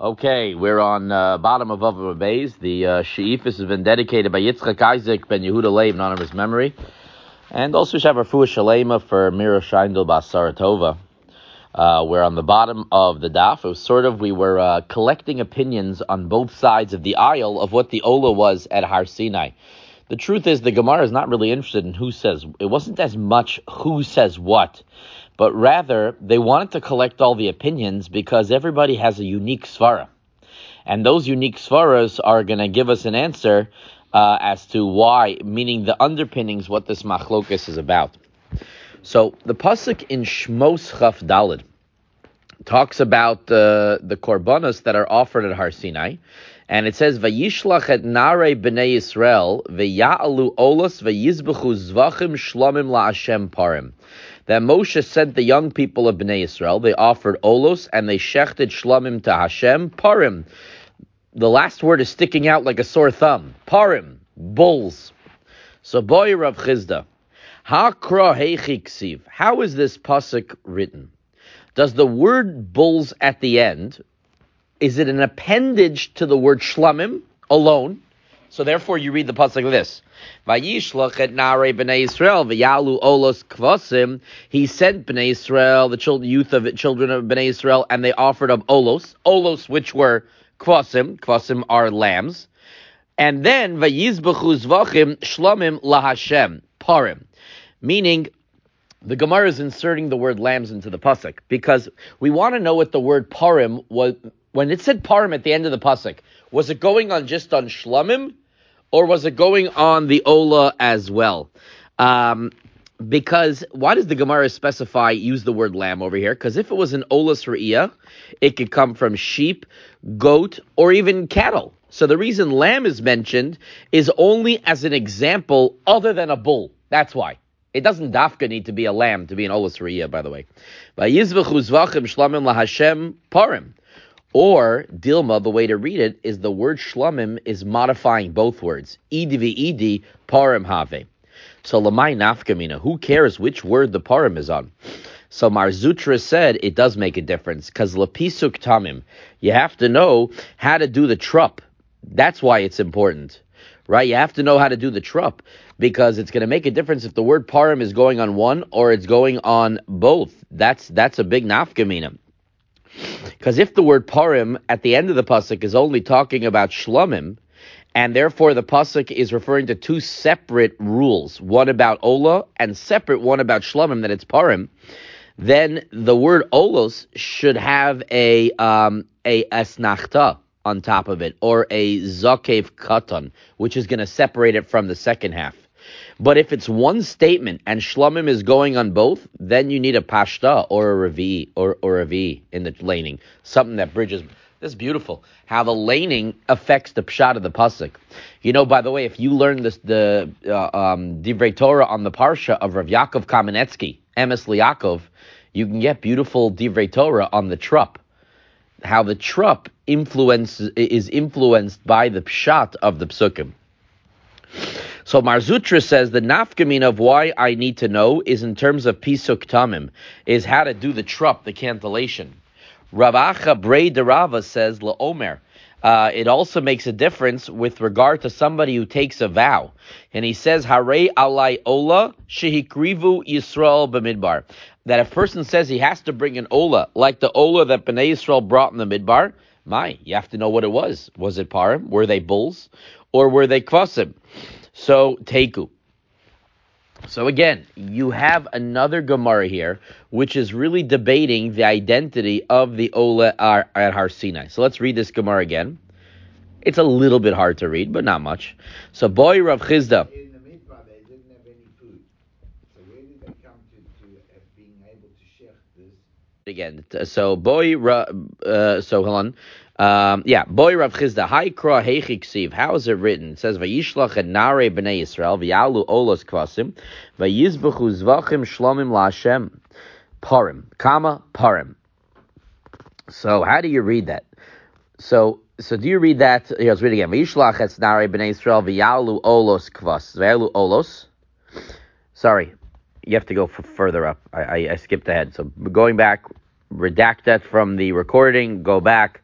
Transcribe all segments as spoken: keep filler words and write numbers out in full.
Okay, we're on uh, bottom of Avva Beis. The uh, She'ifis has been dedicated by Yitzchak Isaac ben Yehuda Leib in honor of his memory. And also we have our Fuah Shalema for Mira Sheindel Bas Saratova. Uh, we're on the bottom of the daf. It was sort of, we were uh, collecting opinions on both sides of the aisle of what the Ola was at Har Sinai. The truth is, the Gemara is not really interested in who says, it wasn't as much who says what, but rather they wanted to collect all the opinions because everybody has a unique svara. And those unique svaras are going to give us an answer uh, as to why, meaning the underpinnings, what this machlokas is about. So the pasuk in Shmos Chaf Daled talks about uh, the korbanos that are offered at Har Sinai, and it says, "Vayishlach et nare b'nei Yisrael v'ya'alu olos v'yizbechu zvachim shlomim la'Hashem parim." That Moshe sent the young people of Bnei Yisrael. They offered olos and they shechted shlomim to Hashem parim. The last word is sticking out like a sore thumb. Parim, bulls. So boy Rav Chizda, hakra heichi ksiv. How is this pasuk written? Does the word bulls at the end, is it an appendage to the word shlomim alone? So therefore you read the pasuk like this. Vayishlach et nare b'nei Yisrael v'yalu olos kvasim. He sent b'nei Yisrael, the children, youth of children of b'nei Yisrael, and they offered up olos, olos which were kvasim. Kvasim are lambs. And then vayizbechu zvachim shlomim laHashem parim, meaning the Gemara is inserting the word lambs into the pasuk because we want to know what the word parim was. When it said parim at the end of the pasuk, was it going on just on shlomim, or was it going on the ola as well? Um, because why does the Gemara specify, use the word lamb over here? Because if it was an olas re'iyah, it could come from sheep, goat, or even cattle. So the reason lamb is mentioned is only as an example other than a bull. That's why. It doesn't dafka need to be a lamb to be an olas re'iyah, by the way. Vayizvechu zvachim shlomim laHashem parim. Or, Dilma, the way to read it is the word shlomim is modifying both words. Idi v'idi, parim have. So, lamai nafkamina, who cares which word the parim is on? So, Marzutra said it does make a difference, because lapisuk tamim, you have to know how to do the trup. That's why it's important, right? You have to know how to do the trup, because it's going to make a difference if the word parim is going on one or it's going on both. That's that's a big nafkamina. Because if the word parim at the end of the pasuk is only talking about shlomim, and therefore the pasuk is referring to two separate rules, one about ola and separate one about shlomim, that it's parim, then the word olos should have a um, a asnachta on top of it, or a zakev katan, which is going to separate it from the second half. But if it's one statement and shlomim is going on both, then you need a pashta or a revi or, or a v in the laning, something that bridges. This is beautiful, how the laning affects the pshat of the pasuk. You know, by the way, if you learn this, the uh, um, Divrei Torah on the parsha of Rav Yaakov Kamenetsky, Emes Liakov, you can get beautiful Divrei Torah on the trup, how the trup influence is influenced by the pshat of the psukim. So Marzutra says the nafkamina of why I need to know is in terms of pisuk tamim, is how to do the trup, the cantillation. Rav Acha Brei Derava says laomer. Uh, it also makes a difference with regard to somebody who takes a vow, and he says Harei alai ola shehikrivu Yisrael b'midbar. That if a person says he has to bring an ola like the ola that Bnei Yisrael brought in the midbar, my, you have to know what it was. Was it parim? Were they bulls, or were they kvasim? So, Teiku. So again, you have another Gemara here, which is really debating the identity of the Ola at Har Sinai. So let's read this Gemara again. It's a little bit hard to read, but not much. So, boy Rav Chizda. In the midbar, they didn't have any food. So where did they come to, to uh, being able to shech this? Again, so boy, uh, so hold on. Um, yeah, boy Rav Chizda, Hai Kra Heichi Ksiv. How is it written? It says, Vayishlach et nare b'nei Yisrael, v'yalu olos kvasim, v'yizbechu zvachim shlomim laHashem parim. Kama parim. So how do you read that? So so do you read that? Here, let's read it again. Vayishlach et nare b'nei Yisrael, v'yalu olos kvas. V'yalu olos. Sorry, you have to go f- further up. I, I, I skipped ahead. So going back, redact that from the recording, go back.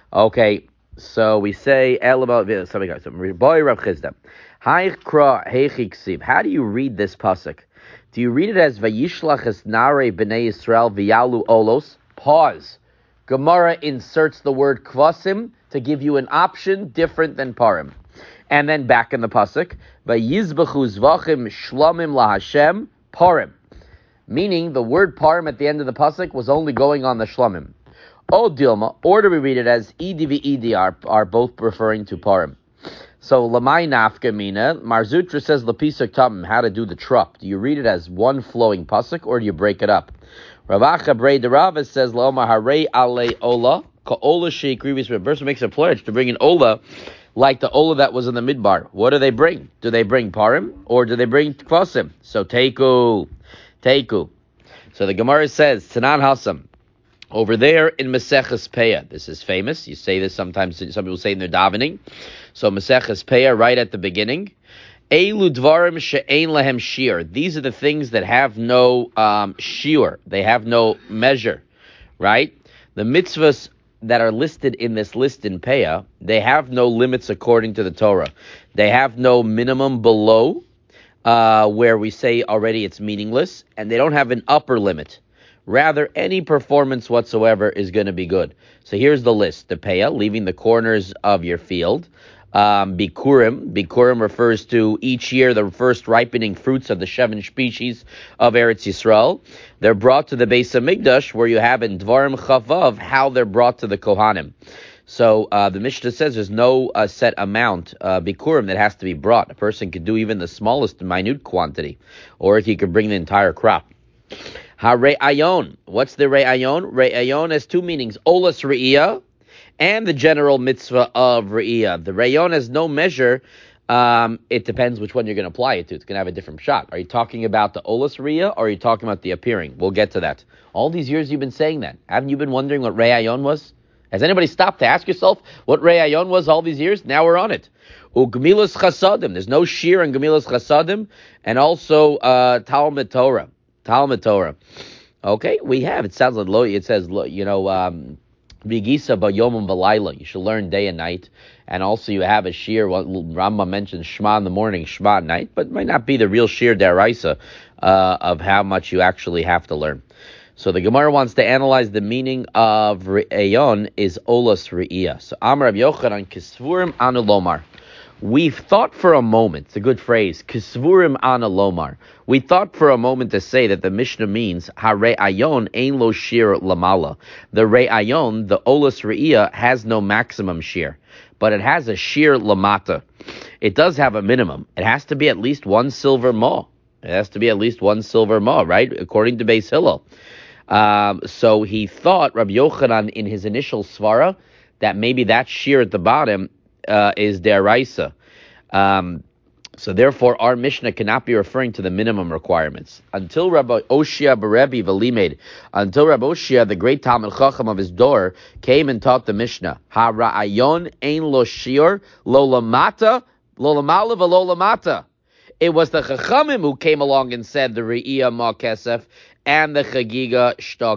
Okay, so we say Elama. Something else. Boy Rav Chisda. Hi Kra Heichi Ksiv. How do you read this pasuk? Do you read it as Vayishlach es Nare Bnei Yisrael V'yalu Olos? Pause. Gemara inserts the word Kvasim to give you an option different than Parim. And then back in the pasuk, Vayizbachu Zvachim Shlomim LaHashem Parim. Meaning the word Parim at the end of the pasuk was only going on the Shlomim. O Dilma, or do we read it as Edi v'Edi are, are both referring to Parim? So Lamai Nafka Mina, Marzutra says Lapisuk Tamim, how to do the trup. Do you read it as one flowing pasuk or do you break it up? Ravacha Brei Derava says Loma Hare Ale Ola, Ka'ola Sheikrivis. A person makes a pledge to bring an Ola like the Ola that was in the Midbar. What do they bring? Do they bring Parim or do they bring Kvasim? So Teiku, Teiku. So the Gemara says, Tanan Hasam. Over there in Maseches Peah, this is famous. You say this sometimes, some people say in their davening. So Maseches Peah, right at the beginning. Eilu dvarim she'ein lahem shir. These are the things that have no um, shiur. They have no measure, right? The mitzvahs that are listed in this list in Peah, they have no limits according to the Torah. They have no minimum below, uh, where we say already it's meaningless, and they don't have an upper limit. Rather, any performance whatsoever is going to be good. So here's the list. The Peah, leaving the corners of your field. Um, Bikurim. Bikurim refers to each year the first ripening fruits of the seven species of Eretz Yisrael. They're brought to the Beis HaMikdash, where you have in Dvarim Chavav how they're brought to the Kohanim. So uh, the Mishnah says there's no uh, set amount, uh, Bikurim, that has to be brought. A person could do even the smallest minute quantity, or he could bring the entire crop. Ha-re'ayon. What's the re'ayon? Re'ayon has two meanings. Olas re'iyah and the general mitzvah of re'iyah. The re'ayon has no measure. Um, it depends which one you're going to apply it to. It's going to have a different shot. Are you talking about the olas re'iyah or are you talking about the appearing? We'll get to that. All these years you've been saying that. Haven't you been wondering what re'ayon was? Has anybody stopped to ask yourself what re'ayon was all these years? Now we're on it. Ugemilas chasadim. There's no shir in gemilas chasadim. And also uh, Talmud Torah. Talmud Torah. Okay, we have. It sounds like lo. It says, you know, um, Bigisa b'yomim v'layla. You should learn day and night. And also you have a shir. Rambam mentions Shema in the morning, Shema at night, but it might not be the real shir deraisa uh, of how much you actually have to learn. So the Gemara wants to analyze the meaning of re'ayon is olas re'iyah. So Amar Rabbi Yochanan kisvurim anu lomar. We've thought for a moment, it's a good phrase, kisvurim ana lomar. We thought for a moment to say that the Mishnah means ha-re'ayon ein lo shir lamala. The re'ayon, the olas re'iyah, has no maximum shir, but it has a shir lamata. It does have a minimum. It has to be at least one silver ma. It has to be at least one silver ma, right? According to Beis Hillel. Um, so he thought, Rabbi Yochanan, in his initial svara, that maybe that shir at the bottom Uh, is deraisa. Um, so therefore, our Mishnah cannot be referring to the minimum requirements. Until Rabbi Oshia Berebi Velimed, until Rabbi Oshia, the great Talmud Chacham of his door, came and taught the Mishnah. Ha ra'ayon ein lo shir, lo lamata, lo lamala v'lo lamata. It was the Chachamim who came along and said the Re'iyah ma kesef and the Chagiga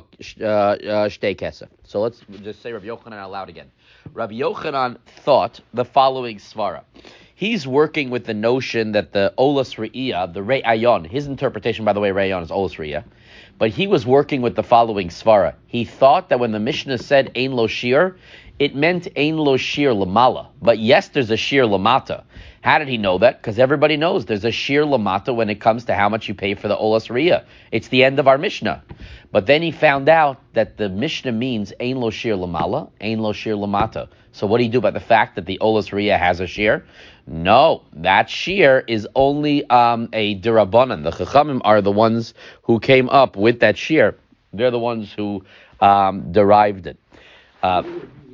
shtei kesef. So let's just say Rabbi Yochanan out loud again. Rabbi Yochanan thought the following svara. He's working with the notion that the olas re'iyah, the re'ayon, his interpretation, by the way, re'ayon is olas re'iyah, but he was working with the following svara. He thought that when the Mishnah said ein lo shir, it meant ein lo shir lamala. But yes, there's a shir lamata. How did he know that? Because everybody knows there's a shir lamata when it comes to how much you pay for the olas re'iyah. It's the end of our Mishnah. But then he found out that the Mishnah means ein lo shir lamala, ein lo shir lamata. So what do you do about the fact that the olas re'iyah has a shir? No, that shir is only um, a derabanan. The Chachamim are the ones who came up with that shir. They're the ones who um, derived it. Uh,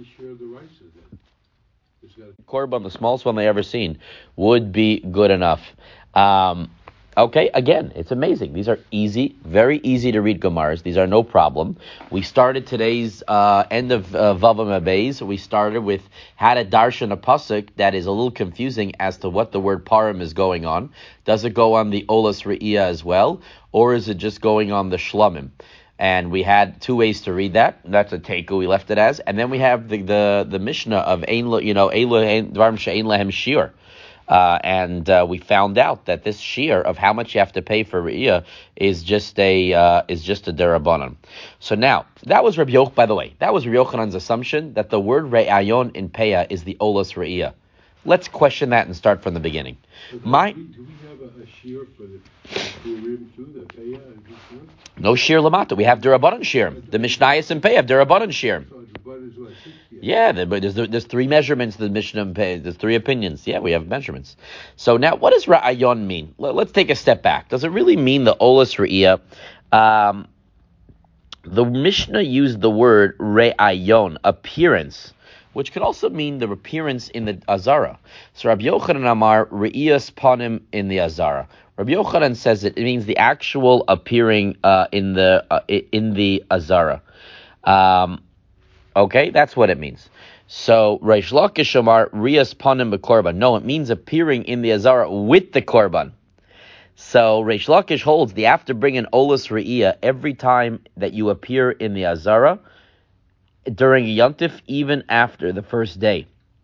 Korban, the smallest one they ever seen, would be good enough. Um, okay, again, it's amazing. These are easy, very easy to read Gemaras. These are no problem. We started today's uh, end of uh, Vavam Abayz. We started with how to darshan a pasuk that is a little confusing as to what the word parim is going on. Does it go on the olas re'iyah as well, or is it just going on the shlamim? And we had two ways to read that. That's a teiku. We left it as, and then we have the the, the Mishnah of ein lo, you know, dvarim she'ein lehem shiur. Uh, and uh, we found out that this shear of how much you have to pay for Re'iyah is just a uh, is just a derabanan. So now that was Rabbi Yochanan. By the way, that was Rabbi Yochanan's assumption that the word Re'ayon in Peah is the olas Re'iyah. Let's question that and start from the beginning. Do My we, do we have a, a shear for the Purim too, the Peah and this one? no shear lamata. We have derabanan shear. The Mishnayos in Peah have derabanan shear. So the bud is what, sixty? Yeah, the, but there's there's three measurements. The Mishnah and Peah. There's three opinions. Yeah, we have measurements. So now, what does Ra'ayon mean? Let, let's take a step back. Does it really mean the olas Re'iyah? Um, the Mishnah used the word Re'ayon, appearance, which could also mean the appearance in the Azara. So Rabbi Yochanan Amar Re'iyas Panim in the Azara. Rabbi Yochanan says it, it means the actual appearing uh, in the uh, in the Azara. Um, okay, that's what it means. So Reish Lakish Amar Re'iyas Panim b'Korban. No, it means appearing in the Azara with the Korban. So Reish Lakish holds the you have to bring an olas Re'iyah every time that you appear in the Azara during a Yontif, even after the first day.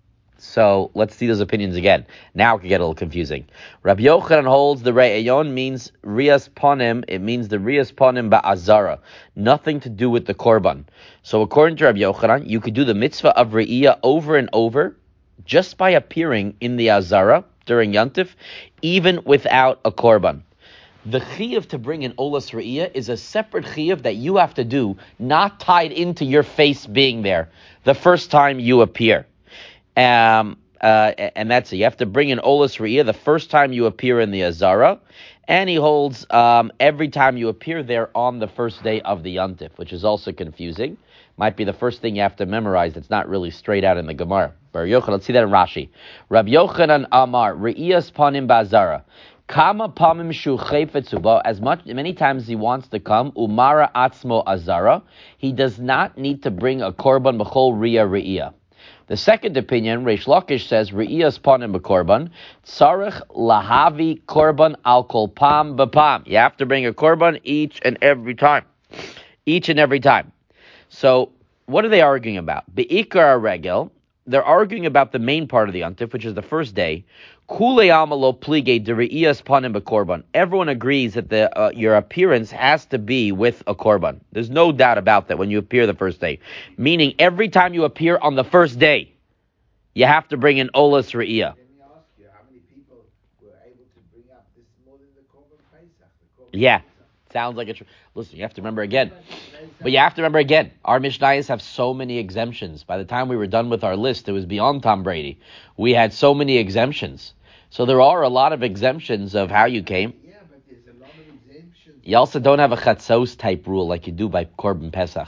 So let's see those opinions again. Now it can get a little confusing. Rabbi Yochanan holds the Re'ayon means Riyas Panim. It means the Riyas Panim ba'azara. Nothing to do with the Korban. So according to Rabbi Yochanan, you could do the mitzvah of Re'iyah over and over just by appearing in the Azara during Yontif, even without a Korban. The chiyuv to bring an olas Re'iyah is a separate chiyuv that you have to do, not tied into your face being there the first time you appear. Um, uh, and that's it. You have to bring an olas Re'iyah the first time you appear in the Azara, and he holds um, every time you appear there on the first day of the Yontif, which is also confusing. Might be the first thing you have to memorize. It's not really straight out in the Gemara. Bar Yochanan, let's see that in Rashi. Rabbi Yochanan Amar Re'iyas Panim Ba'azara. Kama pamim shu chayfetzuba, as much many times he wants to come, umara atzmo azara, he does not need to bring a korban b'chol riya re'iyah. The second opinion, Reish Lakish says, re'iyas panim b'korban, tzarech lahavi korban al kol pam b'pam. You have to bring a korban each and every time. Each and every time. So, what are they arguing about? Be'ikar regel, they're arguing about the main part of the Yontif, which is the first day. Everyone agrees that the uh, your appearance has to be with a korban. There's no doubt about that when you appear the first day. Meaning, every time you appear on the first day, you have to bring an olas re'iyah. Let me ask you, how many people were able to bring up this more than the Korban Pesach? The Korban Yeah, Pesach. sounds like a... Tr- Listen, you have to remember again. But you have to remember again, our Mishnayos have so many exemptions. By the time we were done with our list, it was beyond Tom Brady. We had so many exemptions. So there are a lot of exemptions of how you came. Yeah, but there's a lot of exemptions. You also don't have a chatzos type rule like you do by Korban Pesach.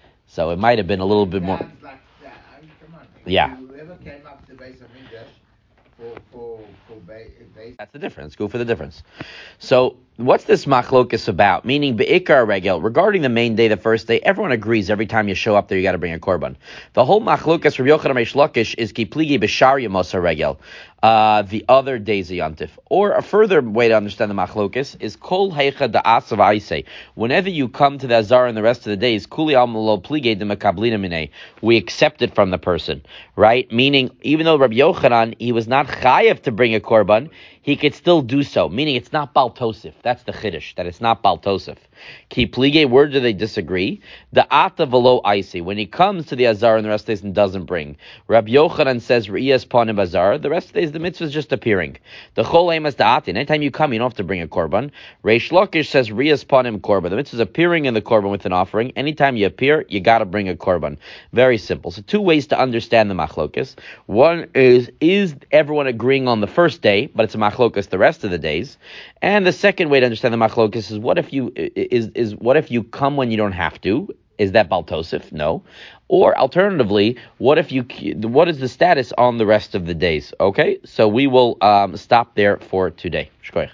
So it might have been a little bit more... Sounds like that. I mean, come on. Yeah. Whoever came up to Beis HaMikdash for, for, for Beis... That's the difference. Go for the difference. So, what's this machlokas about? Meaning, be'ikar regel, regarding the main day, the first day, everyone agrees every time you show up there, you got to bring a korban. The whole machlokas, Rabbi Yochanan Reish Lakish, is ki pligi b'shar yamos regel, uh, the other days of Yontif. Or a further way to understand the machlokas is kol heicha da'as of aisei. Whenever you come to the Azar and the rest of the days, kuli almalo plige de mekablina minei, we accept it from the person, right? Meaning, even though Rabbi Yochanan, he was not chayav to bring a korban, he could still do so, meaning it's not Bal Tosif. That's the Chiddush, that it's not Bal Tosif. Ki plige, where do they disagree? The Ata velo Aisi, when he comes to the Azar and the rest of the days and doesn't bring. Rabbi Yochanan says, Re'iyas Panim Azar, the rest of the days the mitzvah is just appearing. The Chol Emas the Ati, anytime you come, you don't have to bring a korban. Reish Lakish says, Re'iyas Panim Korban, the mitzvah is appearing in the korban with an offering. Anytime you appear, you got to bring a korban. Very simple. So two ways to understand the machlokas. One is, is everyone agreeing on the first day, but it's a machlokas the rest of the days? And the second way to understand the machlokas is what if you is is what if you come when you don't have to? Is that Bal Tosif? No. Or alternatively, what if you what is the status on the rest of the days? Okay, so we will um, stop there for today. Shkoyach.